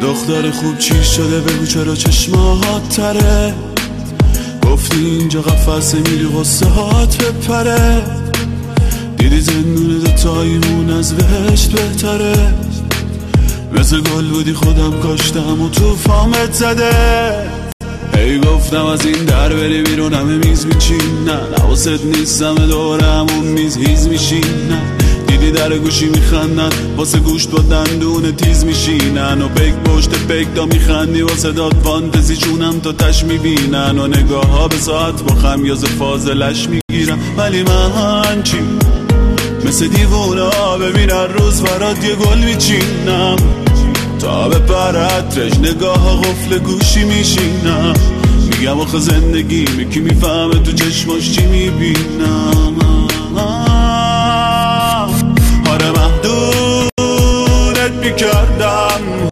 دختر خوب چی شده بگو چرا چشمات تره؟ گفتی اینجا قفصه میری غصه هات بپره. دیدی زندون دوتاییمون از بهشت بهتره. مثل گل بودی خودم کاشتم و توفامت زده. هی گفتم از این در بری بیرون همه میز میچینن، حواست نیست همه دوره همون میز هیز میشینن. دیدی در گوشی میخندن واسه گوشت با دندون تیز میشینن، و پیک پشت پیک تا میخندی واسه داد فانتزی چونم تا تش میبینن، و نگاه ها به ساعت با خمیاز فاضلش میگیرم. ولی من چی؟ مثل دیوونه ها ببینن روز برات یه گل میچینم، تا به پرترش نگاه ها قفل گوشی میشینم. میگم آخه زندگی کی میفهمه تو چشماش چی میبینم. آره محدودت میکردم